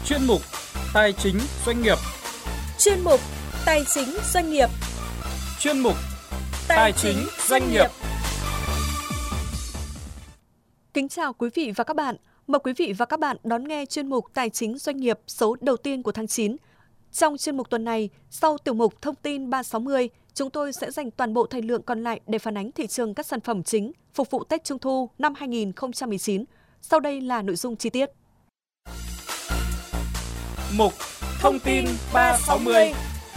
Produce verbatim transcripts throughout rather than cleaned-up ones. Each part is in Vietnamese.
Chuyên mục Tài chính doanh nghiệp. Chuyên mục Tài chính doanh nghiệp. Chuyên mục Tài chính doanh nghiệp. Kính chào quý vị và các bạn. Mời quý vị và các bạn đón nghe chuyên mục Tài chính doanh nghiệp số đầu tiên của tháng chín. Trong chuyên mục tuần này, sau tiểu mục Thông tin ba sáu mươi, chúng tôi sẽ dành toàn bộ thời lượng còn lại để phản ánh thị trường các sản phẩm chính phục vụ Tết Trung thu năm hai nghìn không trăm mười chín. Sau đây là nội dung chi tiết. Mục Thông tin ba sáu mươi.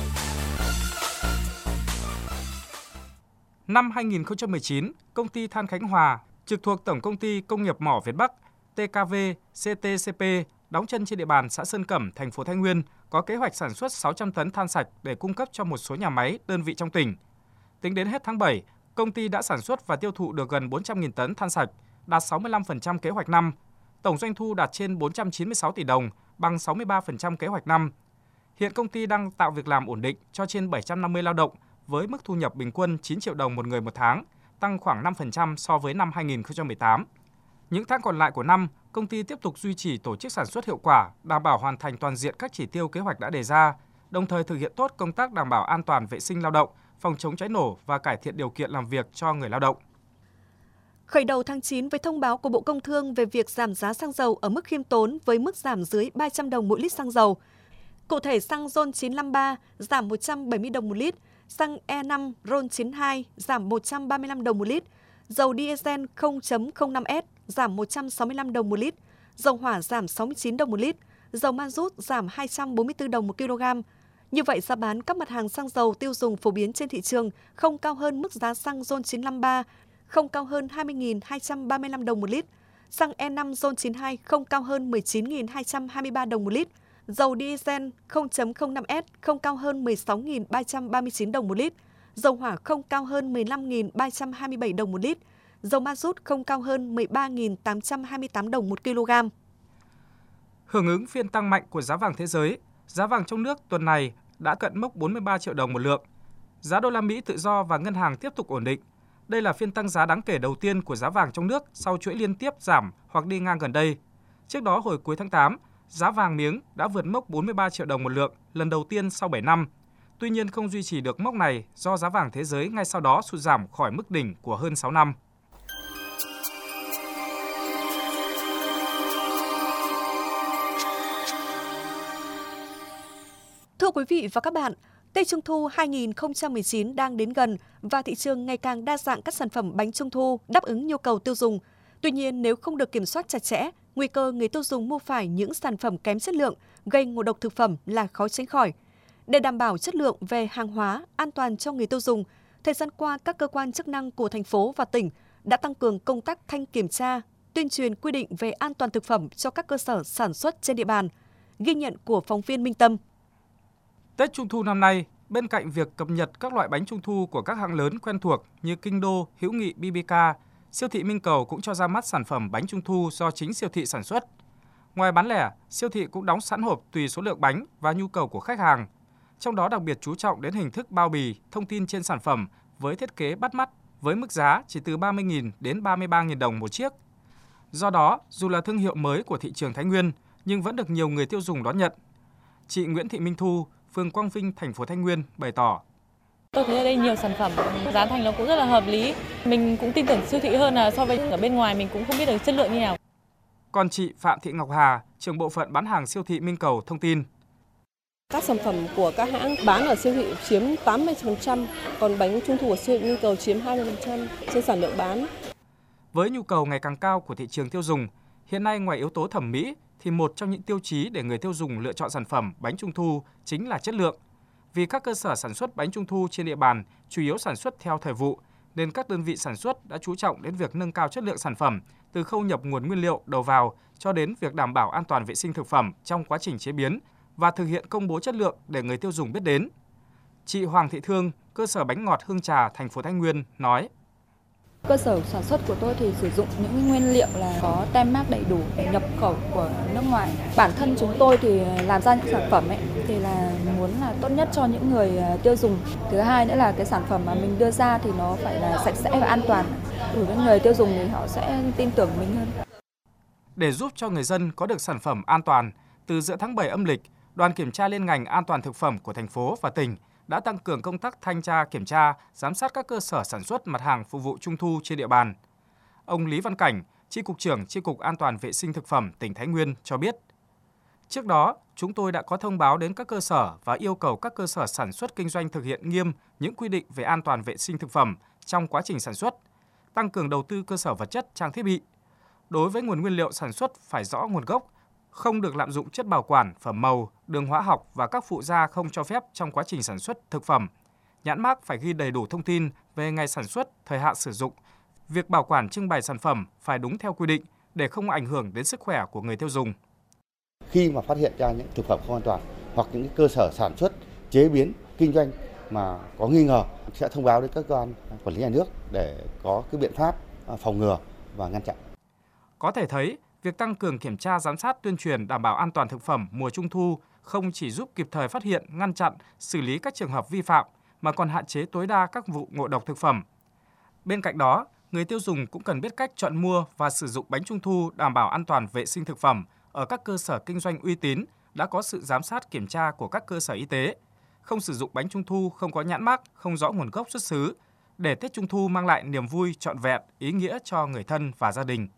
Năm hai nghìn không trăm mười chín, công ty Than Khánh Hòa, trực thuộc Tổng công ty Công nghiệp Mỏ Việt Bắc, tê ca vê, xê tê xê pê, đóng chân trên địa bàn xã Sơn Cẩm, thành phố Thái Nguyên, có kế hoạch sản xuất sáu trăm tấn than sạch để cung cấp cho một số nhà máy, đơn vị trong tỉnh. Tính đến hết tháng bảy, công ty đã sản xuất và tiêu thụ được gần bốn trăm nghìn tấn than sạch, đạt sáu mươi lăm phần trăm kế hoạch năm. Tổng doanh thu đạt trên bốn trăm chín mươi sáu tỷ đồng, bằng sáu mươi ba phần trăm kế hoạch năm. Hiện công ty đang tạo việc làm ổn định cho trên bảy trăm năm mươi lao động với mức thu nhập bình quân chín triệu đồng một người một tháng, tăng khoảng năm phần trăm so với năm hai nghìn không trăm mười tám. Những tháng còn lại của năm, công ty tiếp tục duy trì tổ chức sản xuất hiệu quả, đảm bảo hoàn thành toàn diện các chỉ tiêu kế hoạch đã đề ra, đồng thời thực hiện tốt công tác đảm bảo an toàn vệ sinh lao động, phòng chống cháy nổ và cải thiện điều kiện làm việc cho người lao động. Khởi đầu tháng chín với thông báo của Bộ Công Thương về việc giảm giá xăng dầu ở mức khiêm tốn với mức giảm dưới ba trăm đồng mỗi lít xăng dầu. Cụ thể, xăng RON chín năm ba giảm một trăm bảy mươi đồng một lít, xăng E năm RON chín hai giảm một trăm ba mươi lăm đồng một lít, dầu diesel không chấm không năm S giảm một trăm sáu mươi lăm đồng một lít, dầu hỏa giảm sáu mươi chín đồng một lít, dầu ma rút giảm hai trăm bốn mươi tư đồng một kg. Như vậy, giá bán các mặt hàng xăng dầu tiêu dùng phổ biến trên thị trường không cao hơn mức giá xăng RON chín năm ba, không cao hơn hai mươi nghìn hai trăm ba mươi lăm đồng một lít, xăng E năm RON chín hai không cao hơn mười chín nghìn hai trăm hai mươi ba đồng một lít, dầu diesel không chấm không năm S không cao hơn mười sáu nghìn ba trăm ba mươi chín đồng một lít, dầu hỏa không cao hơn mười lăm nghìn ba trăm hai mươi bảy đồng một lít, dầu ma rút không cao hơn mười ba nghìn tám trăm hai mươi tám đồng một kg. Hưởng ứng phiên tăng mạnh của giá vàng thế giới, giá vàng trong nước tuần này đã cận mốc bốn mươi ba triệu đồng một lượng. Giá đô la Mỹ tự do và ngân hàng tiếp tục ổn định. Đây là phiên tăng giá đáng kể đầu tiên của giá vàng trong nước sau chuỗi liên tiếp giảm hoặc đi ngang gần đây. Trước đó hồi cuối tháng tám, giá vàng miếng đã vượt mốc bốn mươi ba triệu đồng một lượng lần đầu tiên sau bảy năm. Tuy nhiên không duy trì được mốc này do giá vàng thế giới ngay sau đó sụt giảm khỏi mức đỉnh của hơn sáu năm. Thưa quý vị và các bạn, Tết Trung thu hai nghìn không trăm mười chín đang đến gần và thị trường ngày càng đa dạng các sản phẩm bánh Trung thu đáp ứng nhu cầu tiêu dùng. Tuy nhiên, nếu không được kiểm soát chặt chẽ, nguy cơ người tiêu dùng mua phải những sản phẩm kém chất lượng, gây ngộ độc thực phẩm là khó tránh khỏi. Để đảm bảo chất lượng về hàng hóa, an toàn cho người tiêu dùng, thời gian qua các cơ quan chức năng của thành phố và tỉnh đã tăng cường công tác thanh kiểm tra, tuyên truyền quy định về an toàn thực phẩm cho các cơ sở sản xuất trên địa bàn. Ghi nhận của phóng viên Minh Tâm. Tết Trung thu năm nay, bên cạnh việc cập nhật các loại bánh Trung thu của các hãng lớn quen thuộc như Kinh Đô, Hữu Nghị, bê bê ca, siêu thị Minh Cầu cũng cho ra mắt sản phẩm bánh Trung thu do chính siêu thị sản xuất. Ngoài bán lẻ, siêu thị cũng đóng sẵn hộp tùy số lượng bánh và nhu cầu của khách hàng. Trong đó đặc biệt chú trọng đến hình thức bao bì, thông tin trên sản phẩm với thiết kế bắt mắt, với mức giá chỉ từ ba mươi nghìn đến ba mươi ba nghìn đồng một chiếc. Do đó, dù là thương hiệu mới của thị trường Thái Nguyên, nhưng vẫn được nhiều người tiêu dùng đón nhận. Chị Nguyễn Thị Minh Thu, phường Quang Vinh, thành phố Thái Nguyên bày tỏ. Tôi thấy ở đây nhiều sản phẩm, giá thành nó cũng rất là hợp lý. Mình cũng tin tưởng siêu thị hơn là so với ở bên ngoài mình cũng không biết được chất lượng như nào. Còn chị Phạm Thị Ngọc Hà, trưởng bộ phận bán hàng siêu thị Minh Cầu thông tin. Các sản phẩm của các hãng bán ở siêu thị chiếm tám mươi phần trăm, còn bánh Trung thu của siêu thị Minh Cầu chiếm hai mươi phần trăm trên sản lượng bán. Với nhu cầu ngày càng cao của thị trường tiêu dùng, hiện nay ngoài yếu tố thẩm mỹ thì một trong những tiêu chí để người tiêu dùng lựa chọn sản phẩm bánh Trung thu chính là chất lượng. Vì các cơ sở sản xuất bánh Trung thu trên địa bàn chủ yếu sản xuất theo thời vụ, nên các đơn vị sản xuất đã chú trọng đến việc nâng cao chất lượng sản phẩm, từ khâu nhập nguồn nguyên liệu đầu vào cho đến việc đảm bảo an toàn vệ sinh thực phẩm trong quá trình chế biến và thực hiện công bố chất lượng để người tiêu dùng biết đến. Chị Hoàng Thị Thương, cơ sở bánh ngọt Hương Trà, thành phố Thái Nguyên nói: Cơ sở sản xuất của tôi thì sử dụng những nguyên liệu là có tem mác đầy đủ, nhập khẩu của nước ngoài. Bản thân chúng tôi thì làm ra những sản phẩm ấy thì là muốn là tốt nhất cho những người tiêu dùng. Thứ hai nữa là cái sản phẩm mà mình đưa ra thì nó phải là sạch sẽ và an toàn. Đối với người tiêu dùng thì họ sẽ tin tưởng mình hơn. Để giúp cho người dân có được sản phẩm an toàn từ giữa tháng bảy âm lịch, đoàn kiểm tra liên ngành an toàn thực phẩm của thành phố và tỉnh đã tăng cường công tác thanh tra kiểm tra, giám sát các cơ sở sản xuất mặt hàng phục vụ Trung thu trên địa bàn. Ông Lý Văn Cảnh, Chi cục trưởng Chi cục An toàn vệ sinh thực phẩm tỉnh Thái Nguyên cho biết, trước đó, chúng tôi đã có thông báo đến các cơ sở và yêu cầu các cơ sở sản xuất kinh doanh thực hiện nghiêm những quy định về an toàn vệ sinh thực phẩm trong quá trình sản xuất, tăng cường đầu tư cơ sở vật chất, trang thiết bị. Đối với nguồn nguyên liệu sản xuất phải rõ nguồn gốc, không được lạm dụng chất bảo quản, phẩm màu, đường hóa học và các phụ gia không cho phép trong quá trình sản xuất thực phẩm. Nhãn mác phải ghi đầy đủ thông tin về ngày sản xuất, thời hạn sử dụng. Việc bảo quản trưng bày sản phẩm phải đúng theo quy định để không ảnh hưởng đến sức khỏe của người tiêu dùng. Khi mà phát hiện ra những thực phẩm không an toàn hoặc những cơ sở sản xuất, chế biến, kinh doanh mà có nghi ngờ sẽ thông báo đến các cơ quan quản lý nhà nước để có cái biện pháp phòng ngừa và ngăn chặn. Có thể thấy, việc tăng cường kiểm tra, giám sát, tuyên truyền đảm bảo an toàn thực phẩm mùa Trung thu không chỉ giúp kịp thời phát hiện, ngăn chặn, xử lý các trường hợp vi phạm mà còn hạn chế tối đa các vụ ngộ độc thực phẩm. Bên cạnh đó, người tiêu dùng cũng cần biết cách chọn mua và sử dụng bánh Trung thu đảm bảo an toàn vệ sinh thực phẩm ở các cơ sở kinh doanh uy tín đã có sự giám sát kiểm tra của các cơ sở y tế, không sử dụng bánh Trung thu không có nhãn mác, không rõ nguồn gốc xuất xứ, để Tết Trung thu mang lại niềm vui trọn vẹn, ý nghĩa cho người thân và gia đình.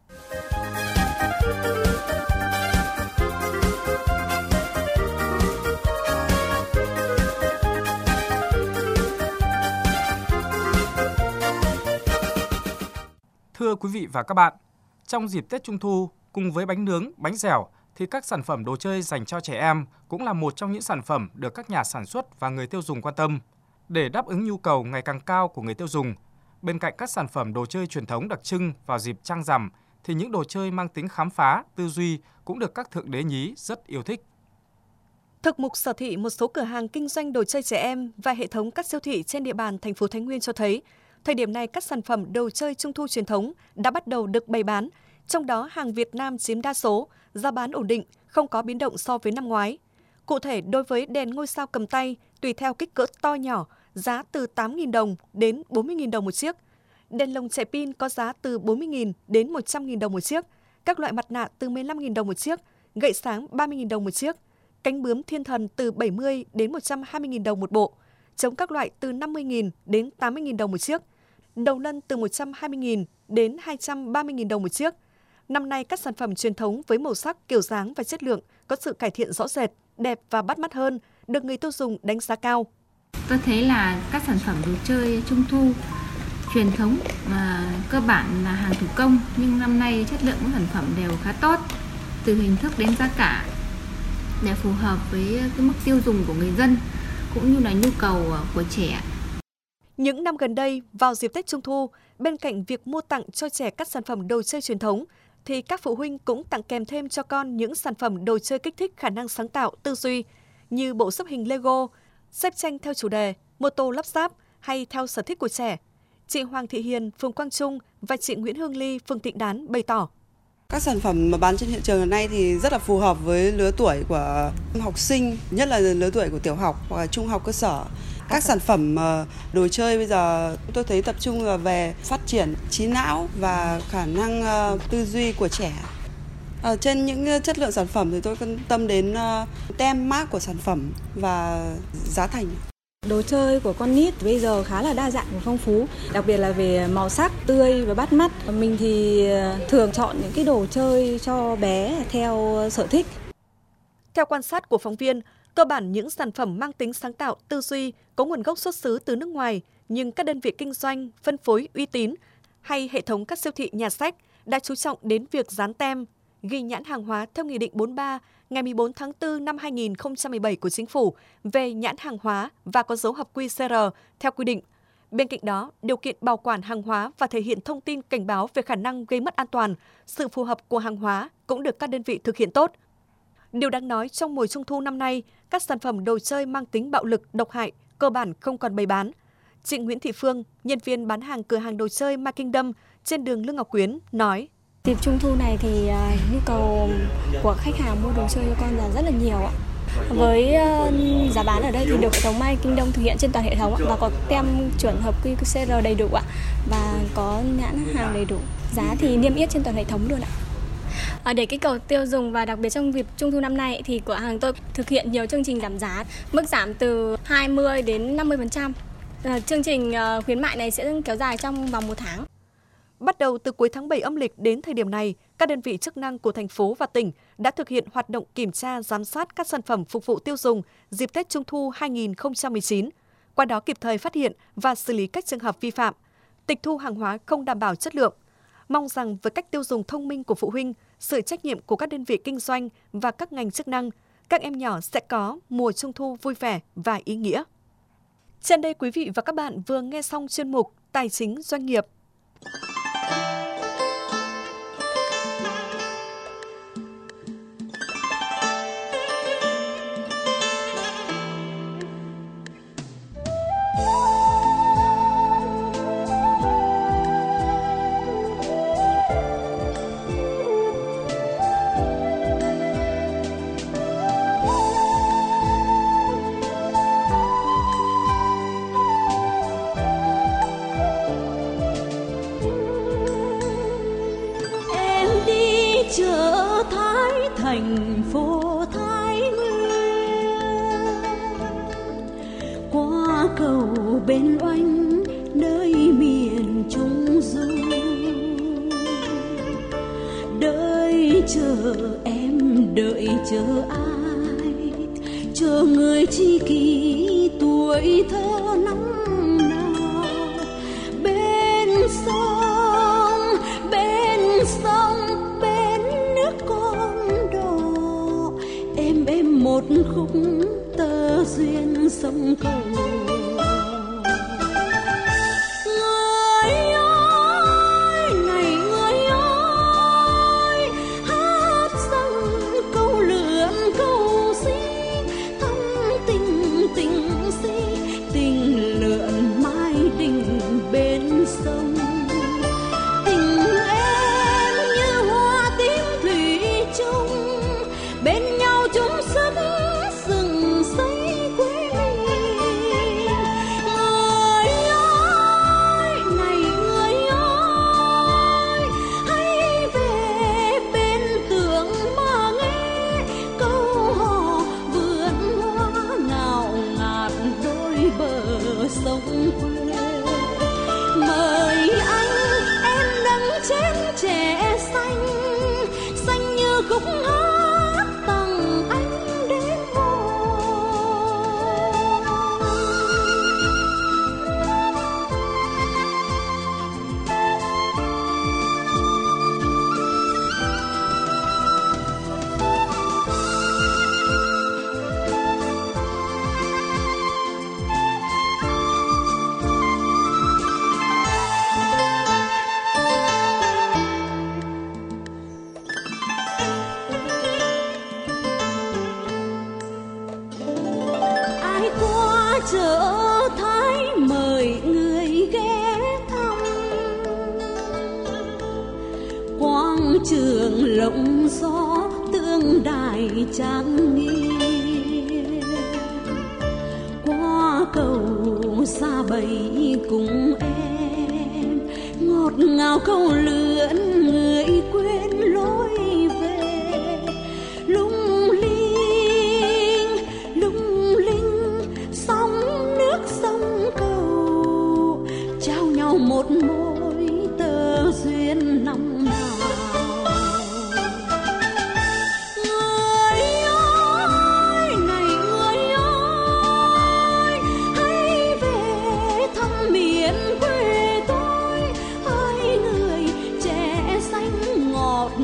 Thưa quý vị và các bạn, trong dịp Tết Trung thu, cùng với bánh nướng, bánh dẻo, thì các sản phẩm đồ chơi dành cho trẻ em cũng là một trong những sản phẩm được các nhà sản xuất và người tiêu dùng quan tâm. Để đáp ứng nhu cầu ngày càng cao của người tiêu dùng, bên cạnh các sản phẩm đồ chơi truyền thống đặc trưng vào dịp Trăng Rằm, thì những đồ chơi mang tính khám phá, tư duy cũng được các thượng đế nhí rất yêu thích. Thực mục sở thị một số cửa hàng kinh doanh đồ chơi trẻ em và hệ thống các siêu thị trên địa bàn thành phố Thái Nguyên cho thấy, thời điểm này các sản phẩm đồ chơi Trung thu truyền thống đã bắt đầu được bày bán, trong đó hàng Việt Nam chiếm đa số, giá bán ổn định, không có biến động so với năm ngoái. Cụ thể, đối với đèn ngôi sao cầm tay, tùy theo kích cỡ to nhỏ, giá từ tám nghìn đồng đến bốn mươi nghìn đồng một chiếc. Đèn lồng chạy pin có giá từ bốn mươi nghìn đến một trăm nghìn đồng một chiếc. Các loại mặt nạ từ mười lăm nghìn đồng một chiếc, gậy sáng ba mươi nghìn đồng một chiếc. Cánh bướm thiên thần từ bảy mươi đến một trăm hai mươi nghìn đồng một bộ. Trống các loại từ năm mươi nghìn đến tám mươi nghìn đồng một chiếc. Đầu lân từ một trăm hai mươi nghìn đến hai trăm ba mươi nghìn đồng một chiếc. Năm nay, các sản phẩm truyền thống với màu sắc, kiểu dáng và chất lượng có sự cải thiện rõ rệt, đẹp và bắt mắt hơn, được người tiêu dùng đánh giá cao. Tôi thấy là các sản phẩm đồ chơi Trung thu truyền thống và cơ bản là hàng thủ công, nhưng năm nay chất lượng các sản phẩm đều khá tốt, từ hình thức đến giá cả, để phù hợp với cái mức tiêu dùng của người dân cũng như là nhu cầu của trẻ. Những năm gần đây, vào dịp Tết Trung thu, bên cạnh việc mua tặng cho trẻ các sản phẩm đồ chơi truyền thống, thì các phụ huynh cũng tặng kèm thêm cho con những sản phẩm đồ chơi kích thích khả năng sáng tạo, tư duy, như bộ xếp hình Lego, xếp tranh theo chủ đề, mô tô lắp ráp hay theo sở thích của trẻ. Chị Hoàng Thị Hiền, phường Quang Trung và chị Nguyễn Hương Ly, phường Tịnh Đán bày tỏ. Các sản phẩm mà bán trên thị trường hiện nay thì rất là phù hợp với lứa tuổi của học sinh, nhất là lứa tuổi của tiểu học hoặc là trung học cơ sở. Các sản phẩm đồ chơi bây giờ tôi thấy tập trung là về phát triển trí não và khả năng tư duy của trẻ. Ở trên những chất lượng sản phẩm thì tôi quan tâm đến tem mác của sản phẩm và giá thành. Đồ chơi của con nít bây giờ khá là đa dạng và phong phú, đặc biệt là về màu sắc tươi và bắt mắt. Mình thì thường chọn những cái đồ chơi cho bé theo sở thích. Theo quan sát của phóng viên, cơ bản những sản phẩm mang tính sáng tạo, tư duy, có nguồn gốc xuất xứ từ nước ngoài, nhưng các đơn vị kinh doanh, phân phối uy tín hay hệ thống các siêu thị, nhà sách đã chú trọng đến việc dán tem, ghi nhãn hàng hóa theo Nghị định bốn mươi ba ngày mười bốn tháng tư năm hai nghìn không trăm mười bảy của Chính phủ về nhãn hàng hóa và có dấu hợp quy xê rờ theo quy định. Bên cạnh đó, điều kiện bảo quản hàng hóa và thể hiện thông tin cảnh báo về khả năng gây mất an toàn, sự phù hợp của hàng hóa cũng được các đơn vị thực hiện tốt. Điều đáng nói, trong mùa Trung thu năm nay, các sản phẩm đồ chơi mang tính bạo lực, độc hại cơ bản không còn bày bán. Chị Nguyễn Thị Phương, nhân viên bán hàng cửa hàng đồ chơi My Kingdom trên đường Lương Ngọc Quyến nói: Dịp Trung thu này thì uh, nhu cầu của khách hàng mua đồ chơi cho con là rất là nhiều ạ. Với uh, giá bán ở đây thì được hệ thống My Kingdom thực hiện trên toàn hệ thống và có tem chuẩn hợp quy xê rờ đầy đủ ạ, và có nhãn hàng đầy đủ. Giá thì niêm yết trên toàn hệ thống luôn ạ. À, để kích cầu tiêu dùng và đặc biệt trong dịp Trung thu năm nay thì cửa hàng tôi thực hiện nhiều chương trình giảm giá, mức giảm từ hai mươi đến năm mươi phần trăm. À, chương trình uh, khuyến mại này sẽ kéo dài trong vòng một tháng. Bắt đầu từ cuối tháng bảy âm lịch đến thời điểm này, các đơn vị chức năng của thành phố và tỉnh đã thực hiện hoạt động kiểm tra, giám sát các sản phẩm phục vụ tiêu dùng dịp Tết Trung thu hai nghìn không trăm mười chín. Qua đó kịp thời phát hiện và xử lý các trường hợp vi phạm, tịch thu hàng hóa không đảm bảo chất lượng. Mong rằng với cách tiêu dùng thông minh của phụ huynh, sự trách nhiệm của các đơn vị kinh doanh và các ngành chức năng, các em nhỏ sẽ có mùa Trung thu vui vẻ và ý nghĩa. Trên đây quý vị và các bạn vừa nghe xong chuyên mục Tài chính doanh nghiệp. chợ Thái thành phố Thái Nguyên, qua cầu bên Oanh nơi miền Trung Du, đợi chờ em đợi chờ ai, chờ người tri kỷ tuổi thơ năm nào bên sông bên sông bên nước con đò, em em một khúc tơ duyên sông cầu. Mời anh em nâng chén chè xanh, xanh như khúc hát tặng anh đến chợ Thái mời người ghé thăm, quang trường lộng gió tương đài tràn nghiêng, qua cầu xa bầy cùng em ngọt ngào câu lượn người quên lối về, lung linh lung linh sóng nước sông cầu trao nhau một mối tơ duyên năm nào. Người ơi này người ơi, hãy về thăm miền quê tôi, hỡi người trẻ xanh ngọt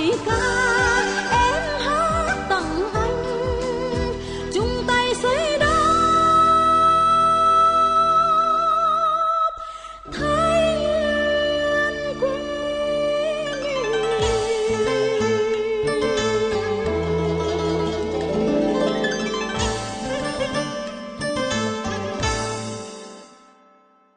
ca